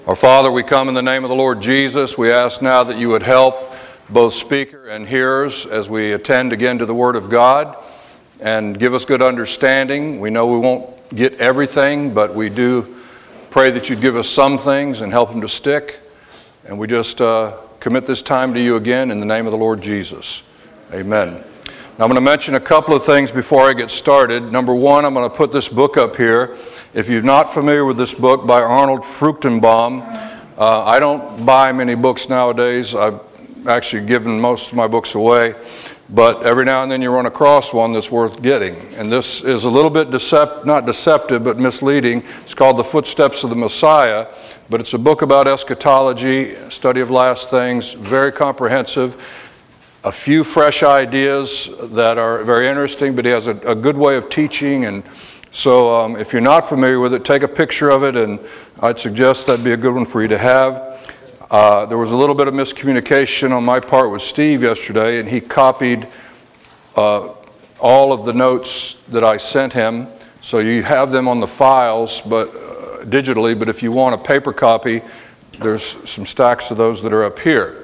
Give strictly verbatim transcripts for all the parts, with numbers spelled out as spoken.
Our Father, we come in the name of the Lord Jesus. We ask now that you would help both speaker and hearers as we attend again to the Word of God and give us good understanding. We know we won't get everything, but we do pray that you'd give us some things and help them to stick. And we just uh, commit this time to you again in the name of the Lord Jesus. Amen. Now I'm going to mention a couple of things before I get started. Number one, I'm going to put this book up here. If you're not familiar with this book by Arnold Fruchtenbaum, uh, I don't buy many books nowadays. I've actually given most of my books away, but every now and then you run across one that's worth getting. And this is a little bit decept- not deceptive, but misleading. It's called The Footsteps of the Messiah, but it's a book about eschatology, study of last things, very comprehensive. A few fresh ideas that are very interesting, but he has a, a good way of teaching. And so um, if you're not familiar with it, take a picture of it, and I'd suggest that'd be a good one for you to have. Uh, there was a little bit of miscommunication on my part with Steve yesterday, and he copied uh, all of the notes that I sent him. So you have them on the files, but uh, digitally, but if you want a paper copy, there's some stacks of those that are up here.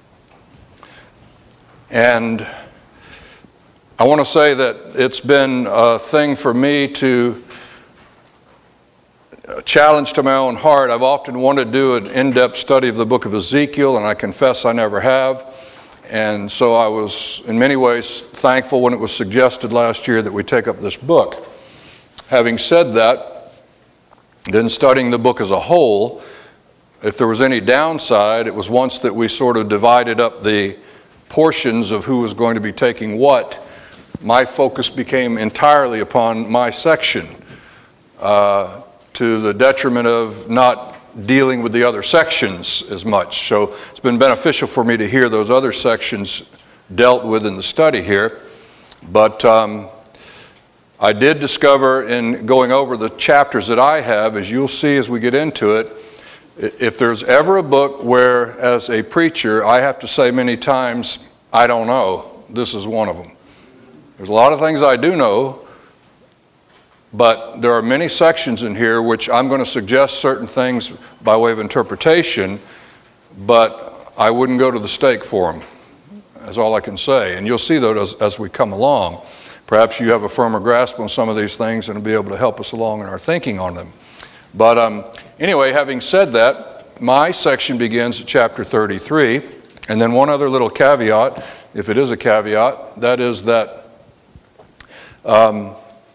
And I want to say that it's been a thing for me to challenge to my own heart. I've often wanted to do an in-depth study of the book of Ezekiel, and I confess I never have. And so I was, in many ways, thankful when it was suggested last year that we take up this book. Having said that, then studying the book as a whole, if there was any downside, it was once that we sort of divided up the portions of who was going to be taking what, my focus became entirely upon my section, uh, to the detriment of not dealing with the other sections as much. So it's been beneficial for me to hear those other sections dealt with in the study here. But um, I did discover in going over the chapters that I have, as you'll see as we get into it, if there's ever a book where, as a preacher, I have to say many times, I don't know, this is one of them. There's a lot of things I do know, but there are many sections in here which I'm going to suggest certain things by way of interpretation, but I wouldn't go to the stake for them, is all I can say. And you'll see those as, as we come along. Perhaps you have a firmer grasp on some of these things and will be able to help us along in our thinking on them. But um, anyway, having said that, my section begins at chapter thirty-three, and then one other little caveat, if it is a caveat, that is that Um,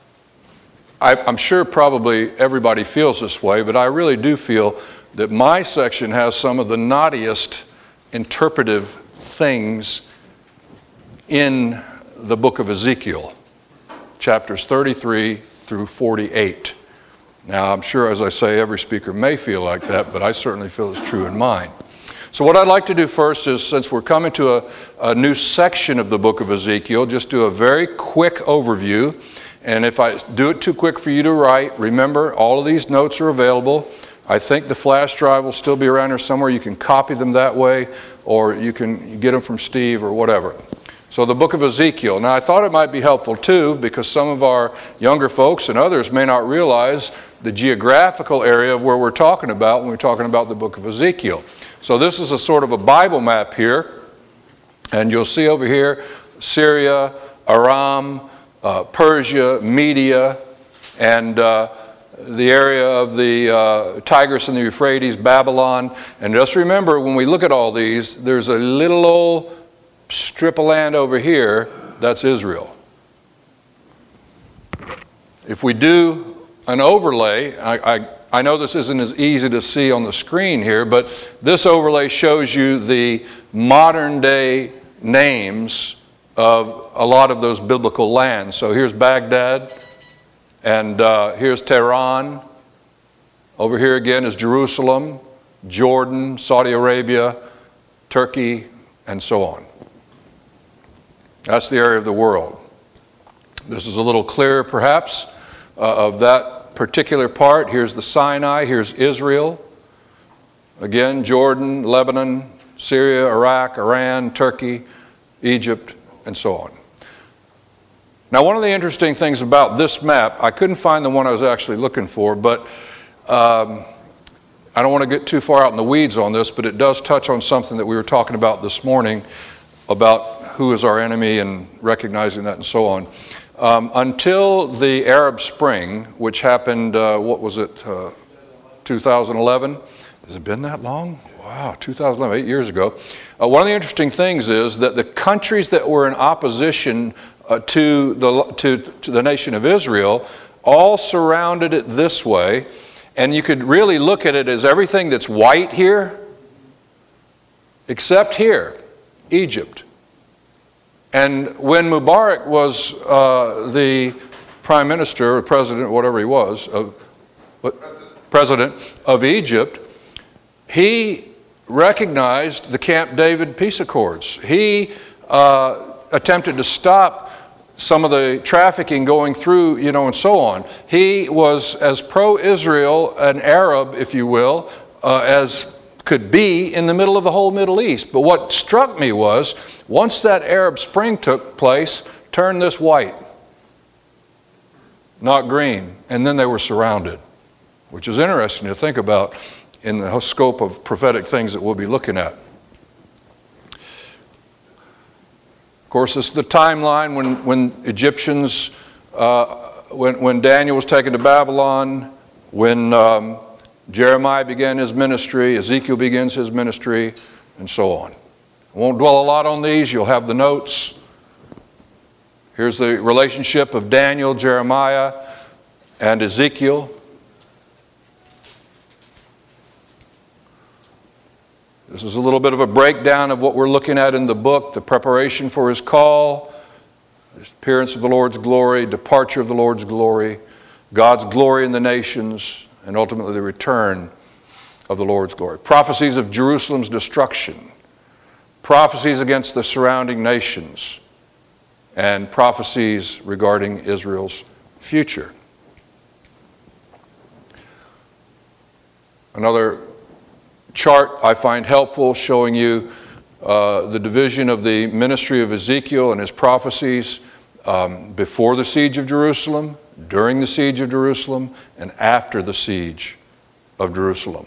I, I'm sure probably everybody feels this way, but I really do feel that my section has some of the naughtiest interpretive things in the book of Ezekiel, chapters thirty-three through forty-eight. Now, I'm sure, as I say, every speaker may feel like that, but I certainly feel it's true in mine. So what I'd like to do first is, since we're coming to a, a new section of the book of Ezekiel, just do a very quick overview. And if I do it too quick for you to write, remember, all of these notes are available. I think the flash drive will still be around here somewhere. You can copy them that way, or you can get them from Steve or whatever. So the book of Ezekiel. Now, I thought it might be helpful, too, because some of our younger folks and others may not realize the geographical area of where we're talking about when we're talking about the book of Ezekiel. So this is a sort of a Bible map here, and you'll see over here Syria, Aram, uh, Persia, Media, and uh, the area of the uh, Tigris and the Euphrates, Babylon. And just remember, when we look at all these, there's a little old strip of land over here, that's Israel. If we do an overlay, I, I I know this isn't as easy to see on the screen here, but this overlay shows you the modern day names of a lot of those biblical lands. So here's Baghdad, and uh, here's Tehran. Over here again is Jerusalem, Jordan, Saudi Arabia, Turkey, and so on. That's the area of the world. This is a little clearer, perhaps, uh, of that particular part. Here's the Sinai, here's Israel. Again, Jordan, Lebanon, Syria, Iraq, Iran, Turkey, Egypt, and so on. Now, one of the interesting things about this map, I couldn't find the one I was actually looking for, but um, I don't want to get too far out in the weeds on this, but it does touch on something that we were talking about this morning about who is our enemy and recognizing that and so on. Um, until the Arab Spring, which happened, uh, what was it, uh, two thousand eleven? Has it been that long? Wow, two thousand eleven, eight years ago. Uh, one of the interesting things is that the countries that were in opposition uh, to, the, to, to the nation of Israel all surrounded it this way. And you could really look at it as everything that's white here, except here, Egypt. And when Mubarak was uh, the prime minister, or president, whatever he was, of, what, president of Egypt, he recognized the Camp David peace accords. He uh, attempted to stop some of the trafficking going through, you know, and so on. He was as pro-Israel, an Arab, if you will, uh, as could be in the middle of the whole Middle East. But what struck me was, once that Arab Spring took place, turn this white, not green, and then they were surrounded, which is interesting to think about in the scope of prophetic things that we'll be looking at. Of course, this is the timeline when, when Egyptians, uh, when, when Daniel was taken to Babylon, when um, Jeremiah began his ministry, Ezekiel begins his ministry, and so on. I won't dwell a lot on these. You'll have the notes. Here's the relationship of Daniel, Jeremiah, and Ezekiel. This is a little bit of a breakdown of what we're looking at in the book, the preparation for his call, the appearance of the Lord's glory, departure of the Lord's glory, God's glory in the nations, and ultimately the return of the Lord's glory. Prophecies of Jerusalem's destruction, prophecies against the surrounding nations, and prophecies regarding Israel's future. Another chart I find helpful showing you uh, the division of the ministry of Ezekiel and his prophecies um, before the siege of Jerusalem, during the siege of Jerusalem, and after the siege of Jerusalem.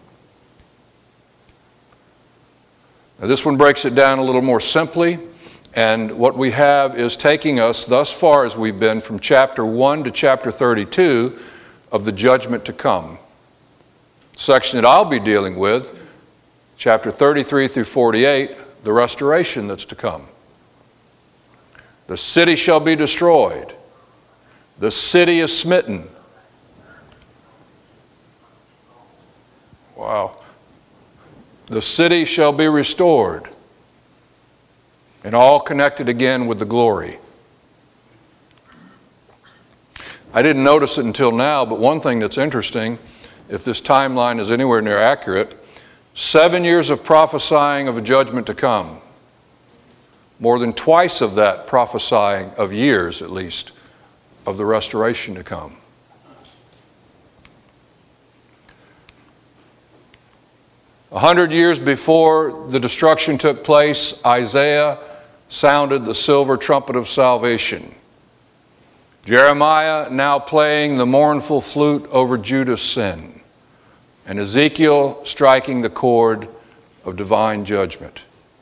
Now, this one breaks it down a little more simply, and what we have is taking us thus far as we've been from chapter one to chapter thirty-two of the judgment to come. Section that I'll be dealing with, chapter thirty-three through forty-eight, the restoration that's to come. The city shall be destroyed. The city is smitten. Wow. The city shall be restored. And all connected again with the glory. I didn't notice it until now, but one thing that's interesting, if this timeline is anywhere near accurate, seven years of prophesying of a judgment to come. More than twice of that prophesying of years, at least, of the restoration to come. A hundred years before the destruction took place, Isaiah sounded the silver trumpet of salvation. Jeremiah now playing the mournful flute over Judah's sin. And Ezekiel striking the chord of divine judgment.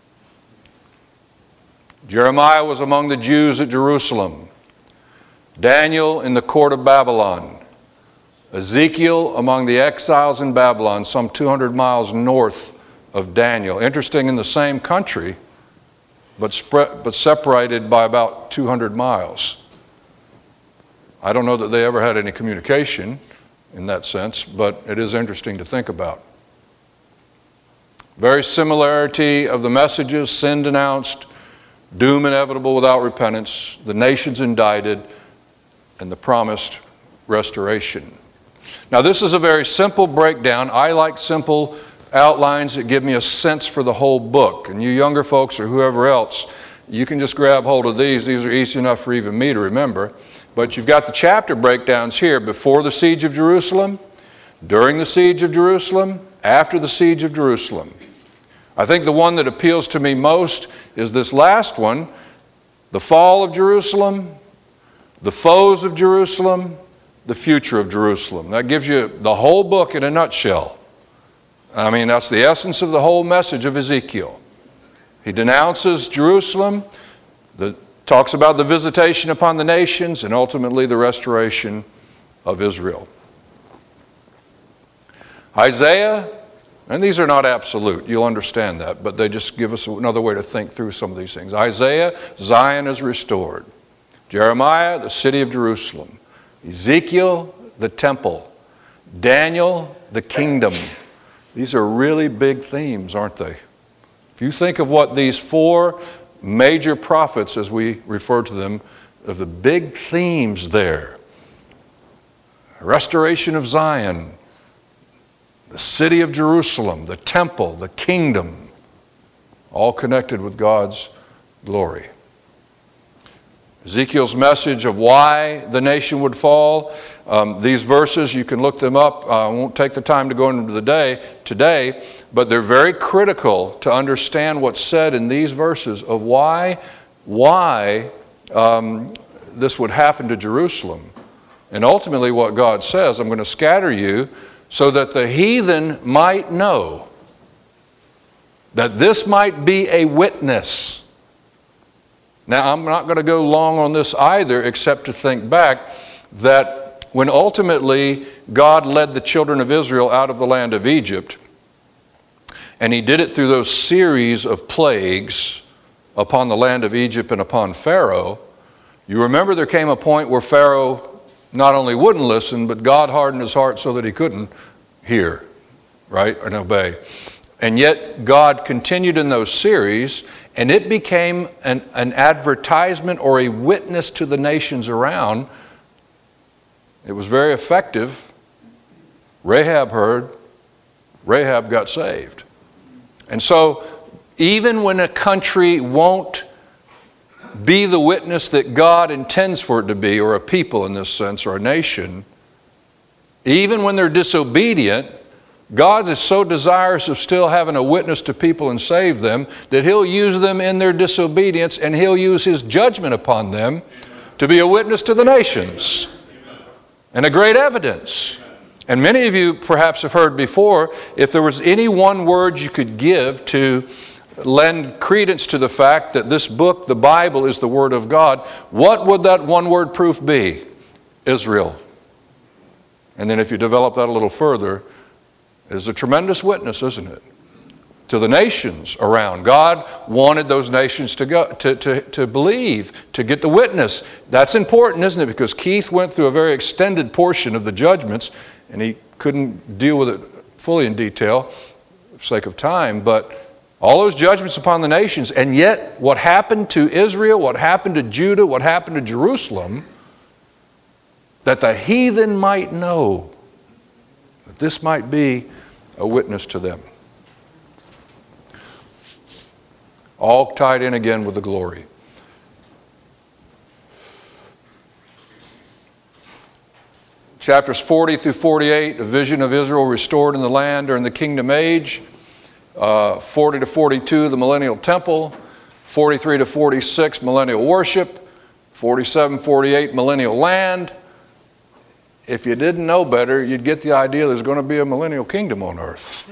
Jeremiah was among the Jews at Jerusalem. Daniel in the court of Babylon. Ezekiel among the exiles in Babylon, some two hundred miles north of Daniel. Interesting, in the same country, but, spread, but separated by about two hundred miles. I don't know that they ever had any communication in that sense, but it is interesting to think about. Very similarity of the messages: sin denounced, doom inevitable without repentance, the nations indicted, and the promised restoration. Now, this is a very simple breakdown. I like simple outlines that give me a sense for the whole book. And you younger folks or whoever else, you can just grab hold of these. These are easy enough for even me to remember. But you've got the chapter breakdowns here: before the siege of Jerusalem, during the siege of Jerusalem, after the siege of Jerusalem. I think the one that appeals to me most is this last one: the fall of Jerusalem, the foes of Jerusalem, the future of Jerusalem. That gives you the whole book in a nutshell. I mean, that's the essence of the whole message of Ezekiel. He denounces Jerusalem, the, talks about the visitation upon the nations, and ultimately the restoration of Israel. Isaiah, and these are not absolute, you'll understand that, but they just give us another way to think through some of these things. Isaiah, Zion is restored. Jeremiah, the city of Jerusalem. Ezekiel, the temple. Daniel, the kingdom. These are really big themes, aren't they? If you think of what these four major prophets, as we refer to them, of the big themes there. Restoration of Zion, the city of Jerusalem, the temple, the kingdom, all connected with God's glory. Ezekiel's message of why the nation would fall, um, these verses, you can look them up. Uh, I won't take the time to go into the day today, but they're very critical to understand what's said in these verses of why, why um, this would happen to Jerusalem. And ultimately what God says, I'm going to scatter you so that the heathen might know, that this might be a witness. Now, I'm not going to go long on this either, except to think back that when ultimately God led the children of Israel out of the land of Egypt, and He did it through those series of plagues upon the land of Egypt and upon Pharaoh, you remember there came a point where Pharaoh not only wouldn't listen, but God hardened his heart so that he couldn't hear, right, and obey. And yet God continued in those series, and it became an, an advertisement or a witness to the nations around. It was very effective. Rahab heard. Rahab got saved. And so even when a country won't be the witness that God intends for it to be, or a people in this sense, or a nation, even when they're disobedient, God is so desirous of still having a witness to people and save them that He'll use them in their disobedience, and He'll use His judgment upon them to be a witness to the nations and a great evidence. And many of you perhaps have heard before, if there was any one word you could give to lend credence to the fact that this book, the Bible, is the Word of God, what would that one word proof be? Israel. And then if you develop that a little further, it is a tremendous witness, isn't it? To the nations around. God wanted those nations to go to, to, to believe, to get the witness. That's important, isn't it? Because Keith went through a very extended portion of the judgments, and he couldn't deal with it fully in detail for the sake of time, but all those judgments upon the nations, and yet what happened to Israel, what happened to Judah, what happened to Jerusalem, that the heathen might know that this might be a witness to them. All tied in again with the glory. Chapters forty through forty-eight, a vision of Israel restored in the land during the kingdom age. Uh, forty to forty-two, the millennial temple. forty-three to forty-six, millennial worship. forty-seven, forty-eight, millennial land. If you didn't know better, you'd get the idea there's going to be a millennial kingdom on earth.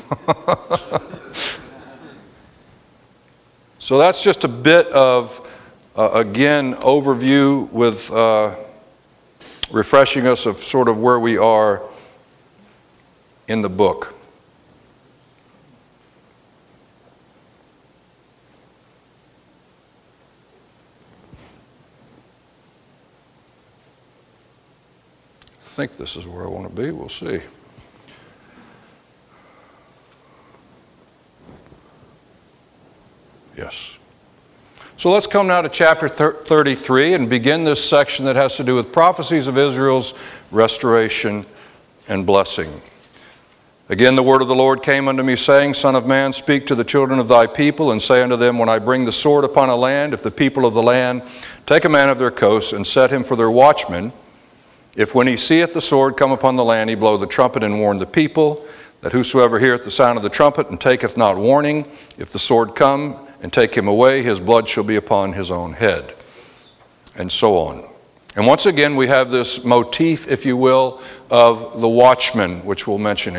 So that's just a bit of, uh, again, overview with uh, refreshing us of sort of where we are in the book. I think this is where I want to be. We'll see. Yes. So let's come now to chapter thirty-three and begin this section that has to do with prophecies of Israel's restoration and blessing. Again, the word of the Lord came unto me, saying, Son of man, speak to the children of thy people, and say unto them, When I bring the sword upon a land, if the people of the land take a man of their coasts, and set him for their watchman, if when he seeth the sword come upon the land, he blow the trumpet and warn the people, that whosoever heareth the sound of the trumpet and taketh not warning, if the sword come and take him away, his blood shall be upon his own head. And so on. And once again, we have this motif, if you will, of the watchman, which we'll mention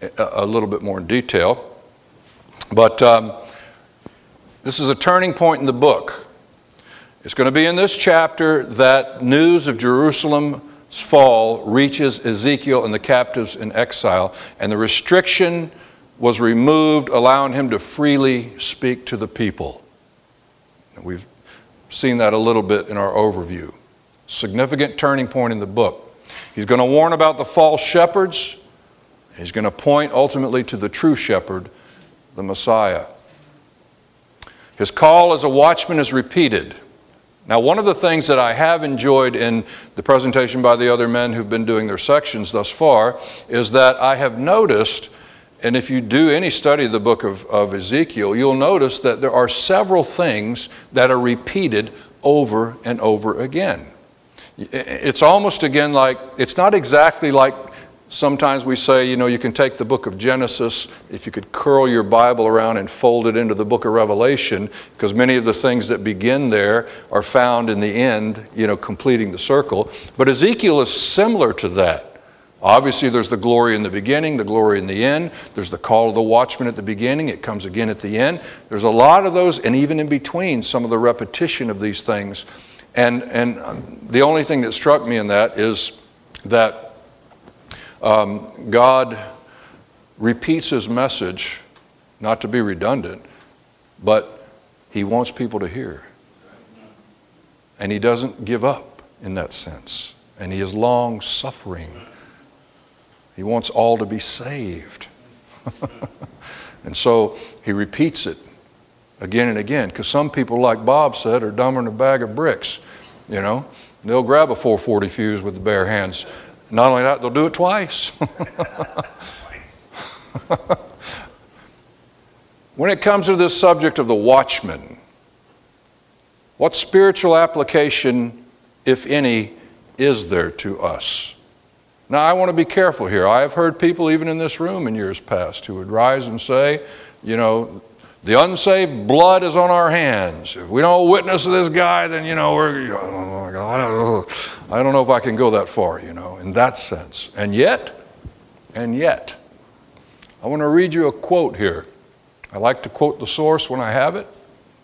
a, a little bit more in detail. But um, this is a turning point in the book. It's going to be in this chapter that news of Jerusalem's fall reaches Ezekiel and the captives in exile, and the restriction was removed, allowing him to freely speak to the people. We've seen that a little bit in our overview. Significant turning point in the book. He's going to warn about the false shepherds. He's going to point ultimately to the true shepherd, the Messiah. His call as a watchman is repeated. Now, one of the things that I have enjoyed in the presentation by the other men who've been doing their sections thus far is that I have noticed, and if you do any study of the book of, of Ezekiel, you'll notice that there are several things that are repeated over and over again. It's almost again like, it's not exactly like sometimes we say, you know, you can take the book of Genesis, if you could curl your Bible around and fold it into the book of Revelation, because many of the things that begin there are found in the end, you know, completing the circle. But Ezekiel is similar to that. Obviously, there's the glory in the beginning, the glory in the end. There's the call of the watchman at the beginning. It comes again at the end. There's a lot of those, and even in between, some of the repetition of these things. And, and the only thing that struck me in that is that um, God repeats his message, not to be redundant, but he wants people to hear. And he doesn't give up in that sense. And he is long-suffering. He wants all to be saved. And so he repeats it again and again, because some people, like Bob said, are dumber than a bag of bricks. You know, they'll grab a four forty fuse with the bare hands. Not only that, they'll do it twice. When it comes to this subject of the watchman, what spiritual application, if any, is there to us? Now, I want to be careful here. I have heard people, even in this room in years past, who would rise and say, you know, the unsaved blood is on our hands. If we don't witness this guy, then, you know, we're, you know, oh my God, I don't know. I don't know if I can go that far, you know, in that sense. And yet, and yet, I want to read you a quote here. I like to quote the source when I have it.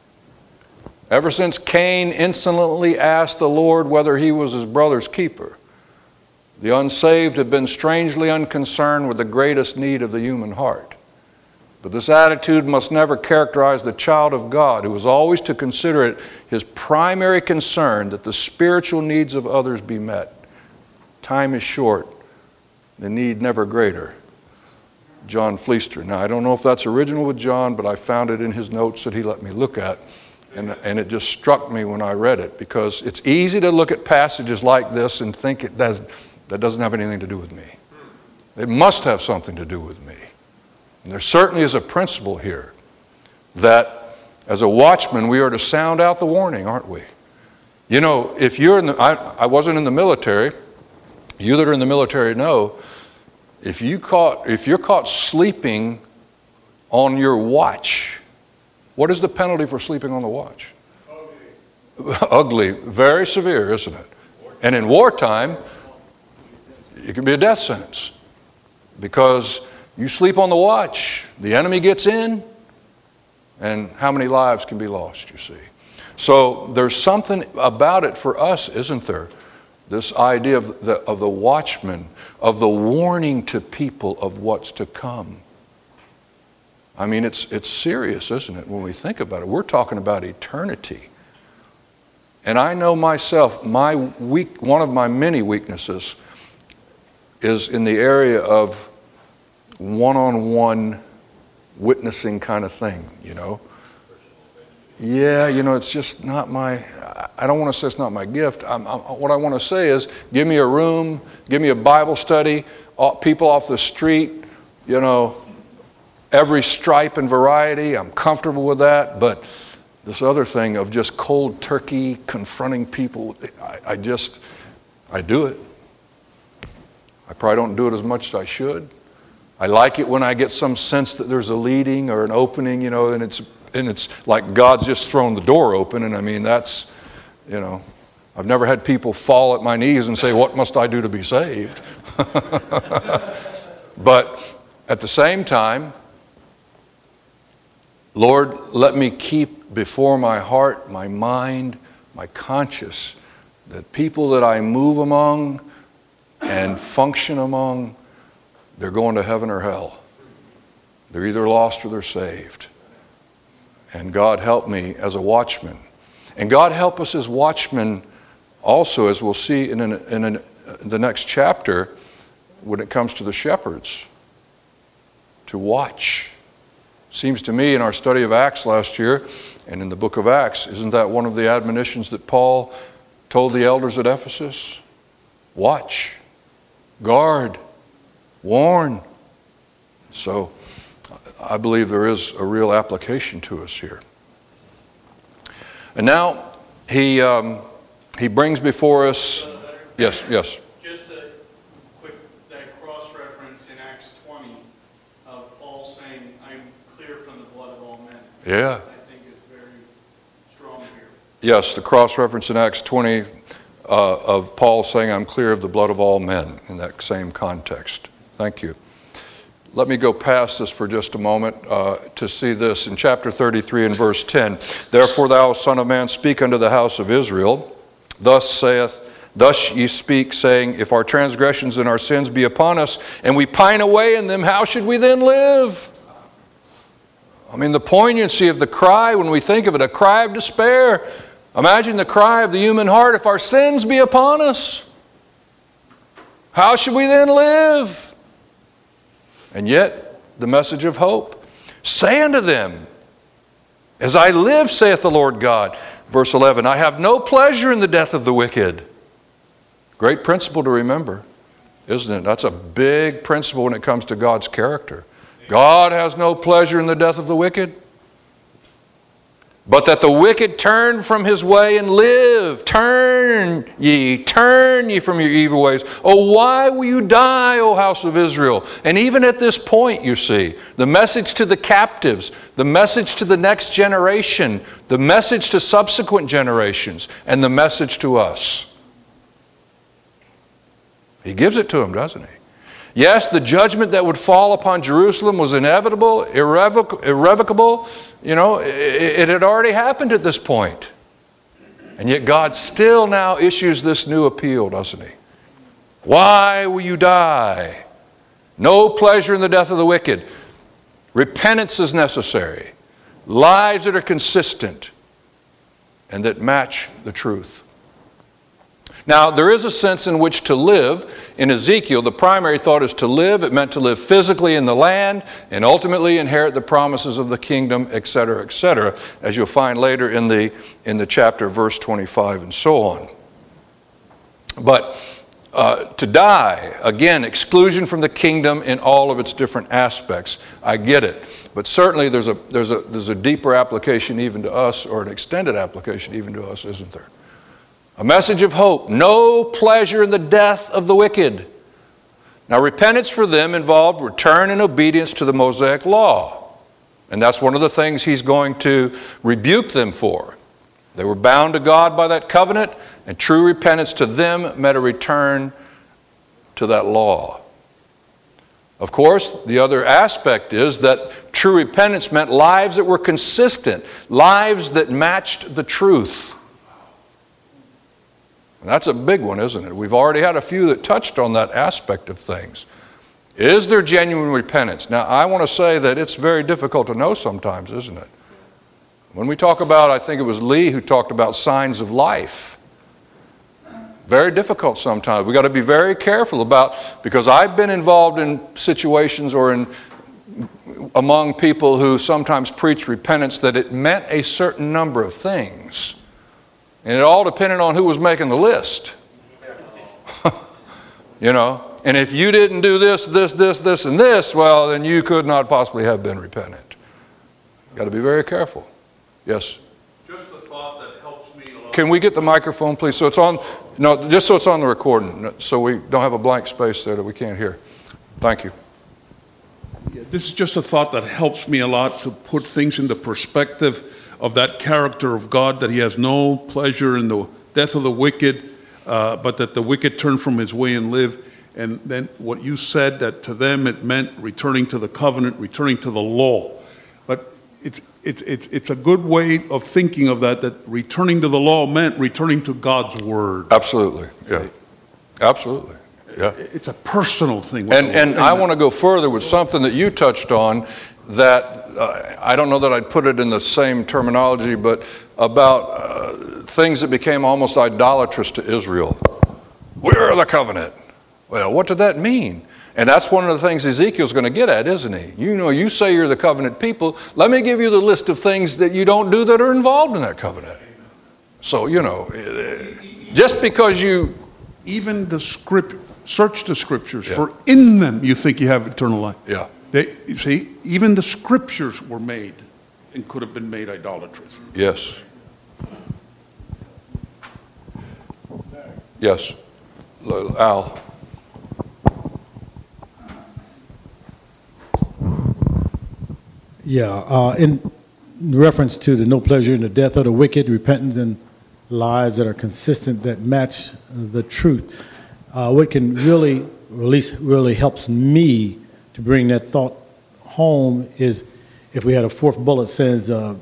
Ever since Cain insolently asked the Lord whether he was his brother's keeper, the unsaved have been strangely unconcerned with the greatest need of the human heart. But this attitude must never characterize the child of God, who is always to consider it his primary concern that the spiritual needs of others be met. Time is short, the need never greater. John Fleister. Now, I don't know if that's original with John, but I found it in his notes that he let me look at. And, and it just struck me when I read it, because it's easy to look at passages like this and think it does, that doesn't have anything to do with me. It must have something to do with me. And there certainly is a principle here that as a watchman we are to sound out the warning, aren't we? You know, if you're in the, I, I wasn't in the military, you that are in the military know, if you caught, if you're caught sleeping on your watch, what is the penalty for sleeping on the watch? Ugly. Ugly, very severe, isn't it? And in wartime, it can be a death sentence, because you sleep on the watch, the enemy gets in, and how many lives can be lost, you see? So there's something about it for us, isn't there? This idea of the, of the watchman, of the warning to people of what's to come. I mean, it's, it's serious, isn't it, when we think about it? We're talking about eternity. And I know myself, my weak, one of my many weaknesses is in the area of one-on-one witnessing kind of thing, you know. Yeah, you know, it's just not my, I don't want to say it's not my gift. I'm, I'm, what I want to say is, give me a room, give me a Bible study, all, people off the street, you know, every stripe and variety, I'm comfortable with that. But this other thing of just cold turkey confronting people, I, I just, I do it. I probably don't do it as much as I should. I like it when I get some sense that there's a leading or an opening, you know, and it's and it's like God's just thrown the door open. And I mean, that's, you know, I've never had people fall at my knees and say, what must I do to be saved? But At the same time, Lord, let me keep before my heart, my mind, my conscience, that people that I move among and function among, they're going to heaven or hell. They're either lost or they're saved. And God help me as a watchman. And God help us as watchmen also, as we'll see in, an, in an, the next chapter, when it comes to the shepherds, to watch. Seems to me in our study of Acts last year and in the book of Acts, isn't that one of the admonitions that Paul told the elders at Ephesus? Watch, guard, warn. So I believe there is a real application to us here. And now he um, he brings before us, yes, yes. Just a quick, that cross-reference in Acts twenty of Paul saying, I'm clear from the blood of all men. Yeah. I think is very strong here. Yes, the cross-reference in Acts twenty uh, of Paul saying, I'm clear of the blood of all men, in that same context. Thank you. Let me go past this for just a moment uh, to see this in chapter thirty-three and verse ten. Therefore thou, Son of man, speak unto the house of Israel. Thus saith, thus ye speak, saying, if our transgressions and our sins be upon us, and we pine away in them, how should we then live? I mean, the poignancy of the cry, when we think of it, a cry of despair. Imagine the cry of the human heart, if our sins be upon us, how should we then live? And yet, the message of hope. Say unto them, as I live, saith the Lord God. Verse eleven, I have no pleasure in the death of the wicked. Great principle to remember, isn't it? That's a big principle when it comes to God's character. God has no pleasure in the death of the wicked. But that the wicked turn from his way and live. Turn ye, turn ye from your evil ways. Oh, why will you die, O house of Israel? And even at this point, you see, the message to the captives, the message to the next generation, the message to subsequent generations, and the message to us. He gives it to them, doesn't he? Yes, the judgment that would fall upon Jerusalem was inevitable, irrevoc- irrevocable. You know, it, it had already happened at this point. And yet God still now issues this new appeal, doesn't he? Why will you die? No pleasure in the death of the wicked. Repentance is necessary. Lives that are consistent and that match the truth. Now, there is a sense in which to live. In Ezekiel, the primary thought is to live. It meant to live physically in the land and ultimately inherit the promises of the kingdom, et cetera, et cetera, as you'll find later in the, in the chapter, verse twenty-five, and so on. But uh, to die, again, exclusion from the kingdom in all of its different aspects. I get it. But certainly there's a, there's a, there's a deeper application even to us, or an extended application even to us, isn't there? A message of hope. No pleasure in the death of the wicked. Now, repentance for them involved return and obedience to the Mosaic law. And that's one of the things he's going to rebuke them for. They were bound to God by that covenant, and true repentance to them meant a return to that law. Of course, the other aspect is that true repentance meant lives that were consistent, lives that matched the truth. And that's a big one, isn't it? We've already had a few that touched on that aspect of things. Is there genuine repentance? Now, I want to say that it's very difficult to know sometimes, isn't it? When we talk about, I think it was Lee who talked about signs of life. Very difficult sometimes. We've got to be very careful about, because I've been involved in situations or in among people who sometimes preach repentance that it meant a certain number of things. And it all depended on who was making the list. You know, and if you didn't do this, this, this, this, and this, well, then you could not possibly have been repentant. You've got to be very careful. Yes? Just a thought that helps me a lot. Can we get the microphone, please? So it's on, no, just so it's on the recording, so we don't have a blank space there that we can't hear. Thank you. Yeah, this is just a thought that helps me a lot to put things into perspective of that character of God, that he has no pleasure in the death of the wicked, uh, but that the wicked turn from his way and live. And then what you said, that to them it meant returning to the covenant, returning to the law. But it's, it's, it's, it's a good way of thinking of that, that returning to the law meant returning to God's word. Absolutely, yeah. Absolutely, yeah. It's a personal thing. with And, the and Lord. I want to go further with something that you touched on that, uh, I don't know that I'd put it in the same terminology, but about uh, things that became almost idolatrous to Israel. We're the covenant. Well, what did that mean? And that's one of the things Ezekiel's going to get at, isn't he? You know, you say you're the covenant people. Let me give you the list of things that you don't do that are involved in that covenant. So, you know, just because you... Even the script, search the scriptures, Yeah. for in them you think you have eternal life. Yeah. They, you see, even the scriptures were made and could have been made idolatrous. Yes. Yes. L- Al. Yeah, uh, in reference to the no pleasure in the death of the wicked, repentance and lives that are consistent, that match the truth, uh, what can really, at least really helps me to bring that thought home is if we had a fourth bullet says, uh,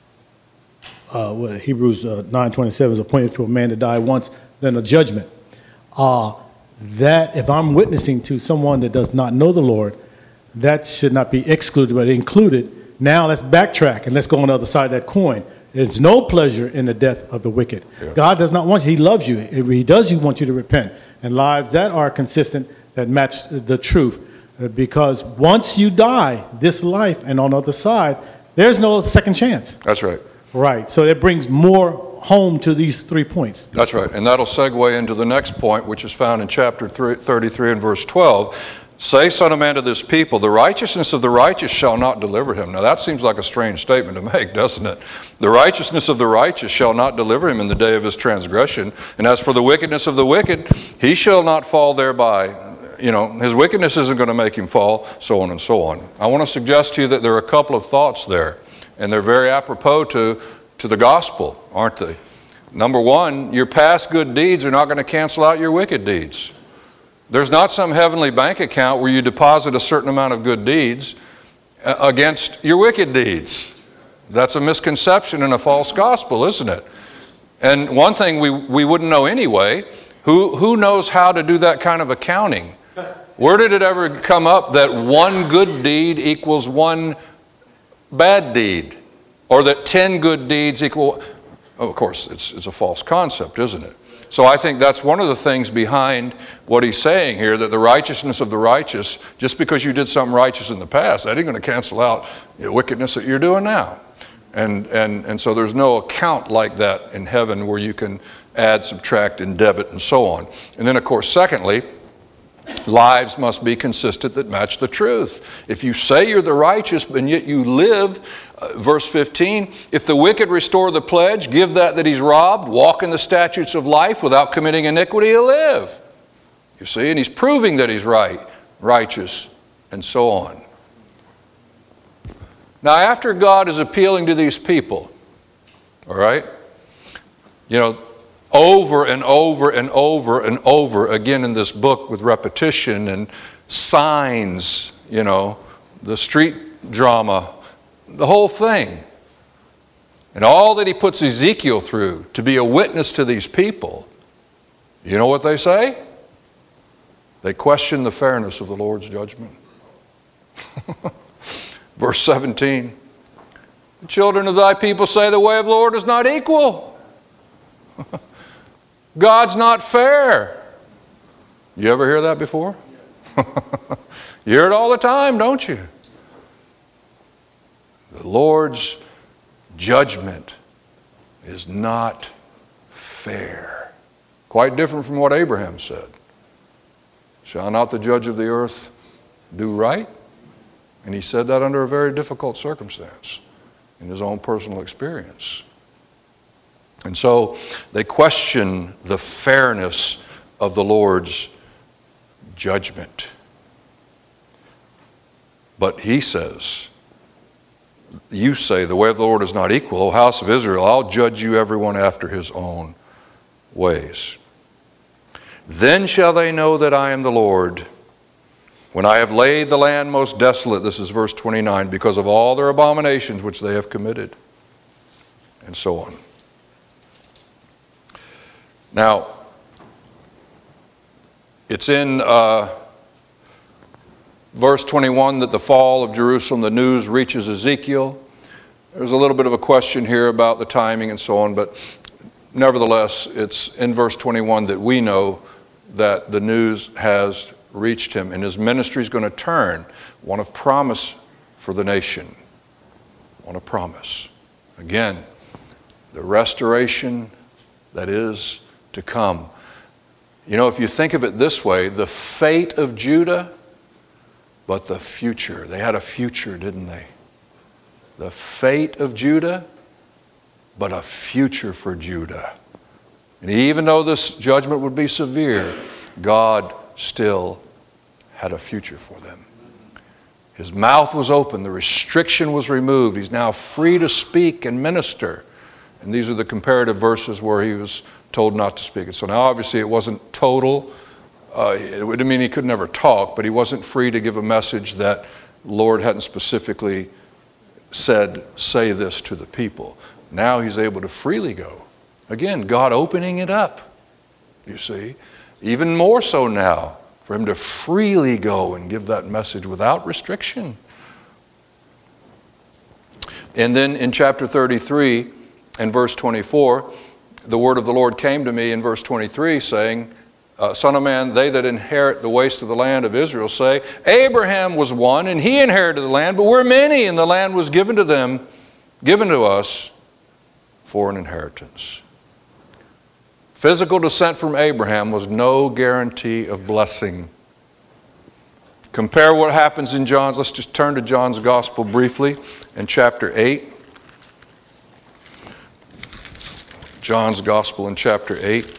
uh, what Hebrews uh, nine twenty-seven is appointed to a man to die once, then a judgment. Uh, that if I'm witnessing to someone that does not know the Lord, that should not be excluded, but included. Now let's backtrack and let's go on the other side of that coin. There's no pleasure in the death of the wicked. Yeah. God does not want you. He loves you. If he does, he wants you to repent. And lives that are consistent, that match the truth. Uh, Because once you die, this life, and on the other side, there's no second chance. That's right. Right. So that brings more home to these three points. That's right. And that'll segue into the next point, which is found in chapter thirty-three and verse twelve. Say, son of man, to this people, the righteousness of the righteous shall not deliver him. Now that seems like a strange statement to make, doesn't it? The righteousness of the righteous shall not deliver him in the day of his transgression. And as for the wickedness of the wicked, he shall not fall thereby. You know, his wickedness isn't going to make him fall, so on and so on. I want to suggest to you that there are a couple of thoughts there, and they're very apropos to, to the gospel, aren't they? Number one, your past good deeds are not going to cancel out your wicked deeds. There's not some heavenly bank account where you deposit a certain amount of good deeds against your wicked deeds. That's a misconception and a false gospel, isn't it? And one thing we, we wouldn't know anyway, who, who knows how to do that kind of accounting? Where did it ever come up that one good deed equals one bad deed? Or that ten good deeds equal... Oh, of course, it's, it's a false concept, isn't it? So I think that's one of the things behind what he's saying here, that the righteousness of the righteous, just because you did something righteous in the past, that ain't going to cancel out the wickedness that you're doing now. And, and, and so there's no account like that in heaven where you can add, subtract, and debit, and so on. And then, of course, secondly, lives must be consistent that match the truth. If you say you're the righteous, and yet you live, uh, verse fifteen, if the wicked restore the pledge, give that that he's robbed, walk in the statutes of life without committing iniquity, he'll live. You see, and he's proving that he's right, righteous, and so on. Now, after God is appealing to these people, all right, you know, over and over and over and over again in this book with repetition and signs, you know, the street drama, the whole thing. And all that he puts Ezekiel through to be a witness to these people, you know what they say? They question the fairness of the Lord's judgment. Verse seventeen, the children of thy people say the way of the Lord is not equal. God's not fair. You ever hear that before? You hear it all the time, don't you? The Lord's judgment is not fair. Quite different from what Abraham said. Shall not the judge of the earth do right? And he said that under a very difficult circumstance in his own personal experience. And so they question the fairness of the Lord's judgment. But he says, you say, the way of the Lord is not equal. O house of Israel, I'll judge you everyone after his own ways. Then shall they know that I am the Lord, when I have laid the land most desolate, this is verse twenty-nine, because of all their abominations which they have committed, and so on. Now, it's in uh, verse twenty-one that the fall of Jerusalem, the news reaches Ezekiel. There's a little bit of a question here about the timing and so on, but nevertheless, it's in verse twenty-one that we know that the news has reached him, and his ministry is going to turn, one of promise for the nation. One of promise. Again, the restoration that is to come. You know, if you think of it this way, the fate of Judah, but the future. They had a future, didn't they? The fate of Judah, but a future for Judah. And even though this judgment would be severe, God still had a future for them. His mouth was open, the restriction was removed. He's now free to speak and minister. And these are the comparative verses where he was told not to speak. And so now obviously it wasn't total. Uh, it didn't mean he could never talk, but he wasn't free to give a message that the Lord hadn't specifically said, say this to the people. Now he's able to freely go. Again, God opening it up, you see. Even more so now, for him to freely go and give that message without restriction. And then in chapter thirty-three and verse twenty-four, the word of the Lord came to me in verse twenty-three saying, uh, Son of man, they that inherit the waste of the land of Israel say, Abraham was one and he inherited the land, but we're many and the land was given to them, given to us for an inheritance. Physical descent from Abraham was no guarantee of blessing. Compare what happens in John's. Let's just turn to John's Gospel briefly in chapter eight. John's Gospel in chapter eight.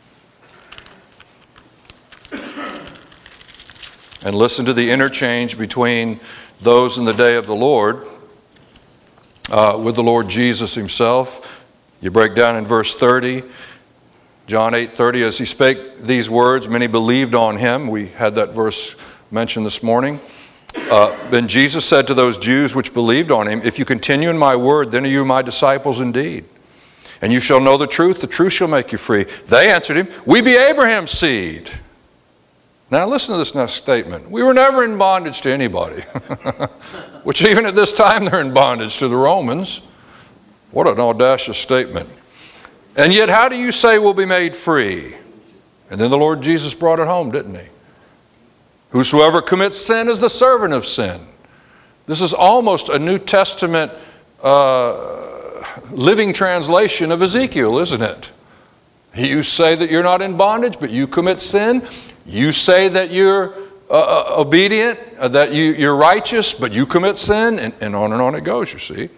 And listen to the interchange between those in the day of the Lord uh, with the Lord Jesus himself. You break down in verse thirty. John eight thirty, as he spake these words, many believed on him. We had that verse mentioned this morning. Uh, then Jesus said to those Jews which believed on him, if you continue in my word, then are you my disciples indeed. And you shall know the truth, the truth shall make you free. They answered him, we be Abraham's seed. Now listen to this next statement. We were never in bondage to anybody. Which even at this time they're in bondage to the Romans. What an audacious statement. And yet how do you say we'll be made free? And then the Lord Jesus brought it home, didn't he? Whosoever commits sin is the servant of sin. This is almost a New Testament uh, living translation of Ezekiel, isn't it? You say that you're not in bondage, but you commit sin. You say that you're uh, obedient, uh, that you, you're righteous, but you commit sin, and, and on and on it goes, you see.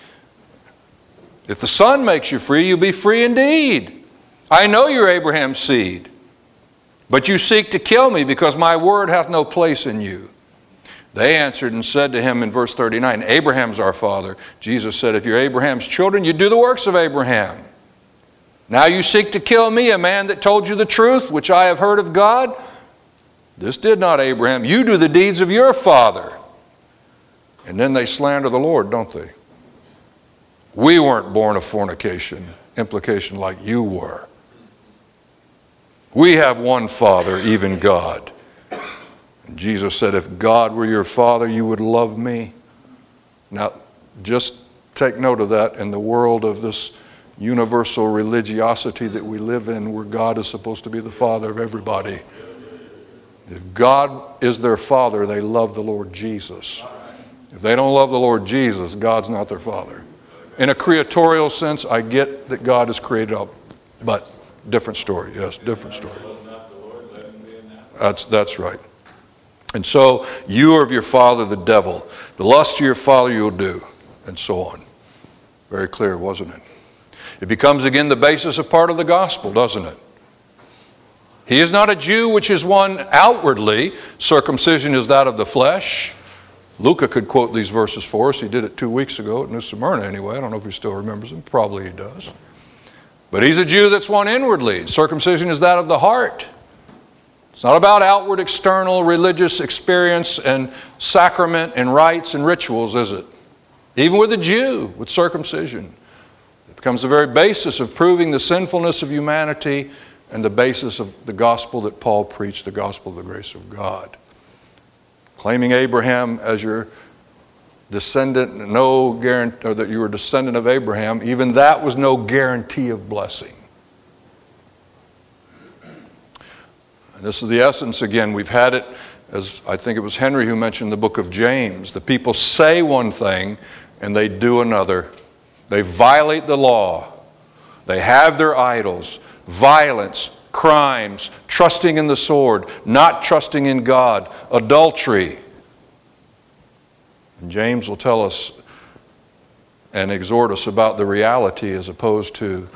If the Son makes you free, you'll be free indeed. I know you're Abraham's seed, but you seek to kill me because my word hath no place in you. They answered and said to him in verse thirty-nine, Abraham's our father. Jesus said, if you're Abraham's children, you do the works of Abraham. Now you seek to kill me, a man that told you the truth, which I have heard of God. This did not Abraham. You do the deeds of your father. And then they slander the Lord, don't they? We weren't born of fornication, implication like you were. We have one Father, even God. And Jesus said, if God were your Father, you would love me. Now, just take note of that in the world of this universal religiosity that we live in, where God is supposed to be the Father of everybody. If God is their Father, they love the Lord Jesus. If they don't love the Lord Jesus, God's not their Father. In a creatorial sense, I get that God has created all, but different story. Yes, different story. That's, that's right. And so, you are of your father the devil. The lust of your father you'll do, and so on. Very clear, wasn't it? It becomes again the basis of part of the gospel, doesn't it? He is not a Jew which is one outwardly. Circumcision is that of the flesh. Luca could quote these verses for us. He did it two weeks ago at New Smyrna anyway. I don't know if he still remembers them. Probably he does. But he's a Jew that's one inwardly. Circumcision is that of the heart. It's not about outward, external, religious experience and sacrament and rites and rituals, is it? Even with a Jew, with circumcision. It becomes the very basis of proving the sinfulness of humanity and the basis of the gospel that Paul preached, the gospel of the grace of God. Claiming Abraham as your descendant, no guarantee, or that you were a descendant of Abraham, even that was no guarantee of blessing. And this is the essence again. We've had it, as I think it was Henry who mentioned the book of James. The people say one thing and they do another. They violate the law. They have their idols, violence, crimes, trusting in the sword, not trusting in God, adultery. And James will tell us and exhort us about the reality as opposed to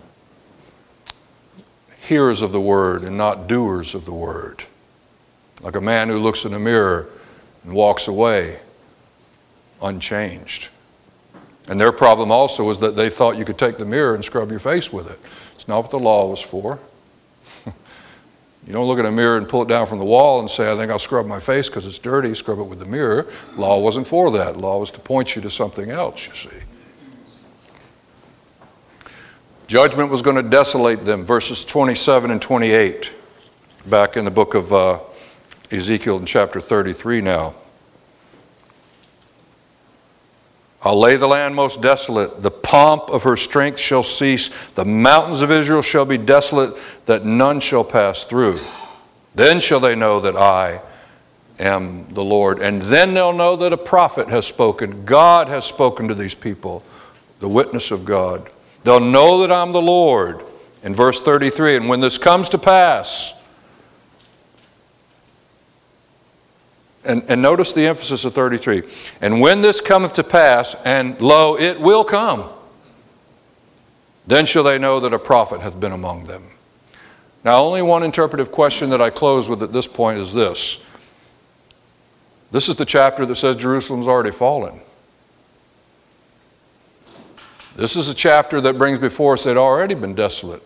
hearers of the word and not doers of the word. Like a man who looks in a mirror and walks away unchanged. And their problem also was that they thought you could take the mirror and scrub your face with it. It's not what the law was for. You don't look in a mirror and pull it down from the wall and say, I think I'll scrub my face because it's dirty, scrub it with the mirror. Law wasn't for that. Law was to point you to something else, you see. Judgment was going to desolate them, verses twenty-seven and twenty-eight, back in the book of uh, Ezekiel in chapter thirty-three now. I'll lay the land most desolate. The pomp of her strength shall cease. The mountains of Israel shall be desolate, that none shall pass through. Then shall they know that I am the Lord. And then they'll know that a prophet has spoken. God has spoken to these people, the witness of God. They'll know that I'm the Lord. In verse thirty-three, and when this comes to pass, And, and notice the emphasis of thirty-three. And when this cometh to pass, and lo, it will come, then shall they know that a prophet hath been among them. Now, only one interpretive question that I close with at this point is this. This is the chapter that says Jerusalem's already fallen. This is a chapter that brings before us that had already been desolate.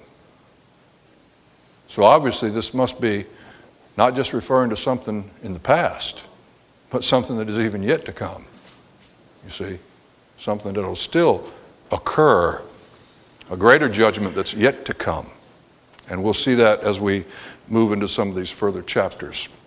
So obviously this must be not just referring to something in the past, but something that is even yet to come. You see, something that will still occur, a greater judgment that's yet to come. And we'll see that as we move into some of these further chapters.